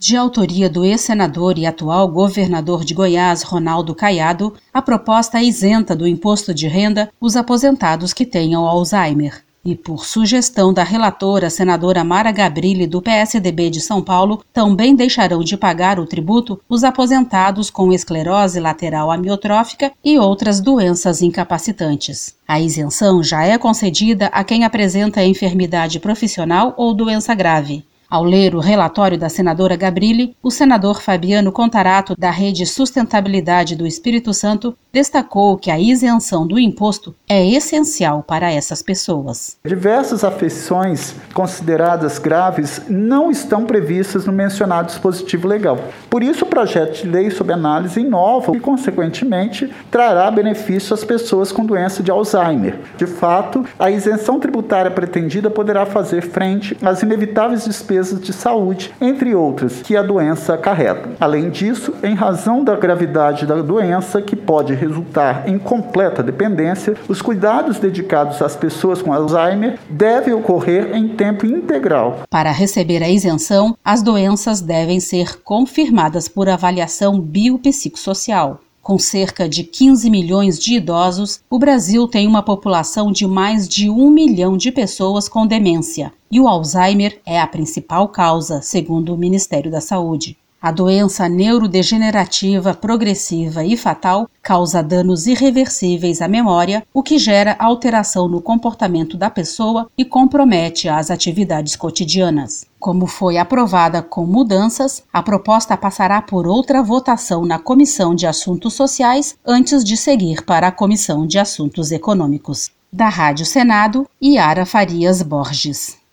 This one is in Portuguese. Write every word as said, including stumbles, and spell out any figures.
De autoria do ex-senador e atual governador de Goiás, Ronaldo Caiado, a proposta isenta do imposto de renda os aposentados que tenham Alzheimer. E por sugestão da relatora senadora Mara Gabrilli, do P S D B de São Paulo, também deixarão de pagar o tributo os aposentados com esclerose lateral amiotrófica e outras doenças incapacitantes. A isenção já é concedida a quem apresenta enfermidade profissional ou doença grave. Ao ler o relatório da senadora Gabrilli, o senador Fabiano Contarato, da Rede Sustentabilidade do Espírito Santo, destacou que a isenção do imposto é essencial para essas pessoas. Diversas afecções consideradas graves não estão previstas no mencionado dispositivo legal. Por isso, o projeto de lei sob análise inova e, consequentemente, trará benefício às pessoas com doença de Alzheimer. De fato, a isenção tributária pretendida poderá fazer frente às inevitáveis despesas de saúde, entre outras, que a doença acarreta. Além disso, em razão da gravidade da doença, que pode resultar em completa dependência, os cuidados dedicados às pessoas com Alzheimer devem ocorrer em tempo integral. Para receber a isenção, as doenças devem ser confirmadas por avaliação biopsicossocial. Com cerca de quinze milhões de idosos, o Brasil tem uma população de mais de um milhão de pessoas com demência, e o Alzheimer é a principal causa, segundo o Ministério da Saúde. A doença neurodegenerativa, progressiva e fatal causa danos irreversíveis à memória, o que gera alteração no comportamento da pessoa e compromete as atividades cotidianas. Como foi aprovada com mudanças, a proposta passará por outra votação na Comissão de Assuntos Sociais antes de seguir para a Comissão de Assuntos Econômicos. Da Rádio Senado, Yara Farias Borges.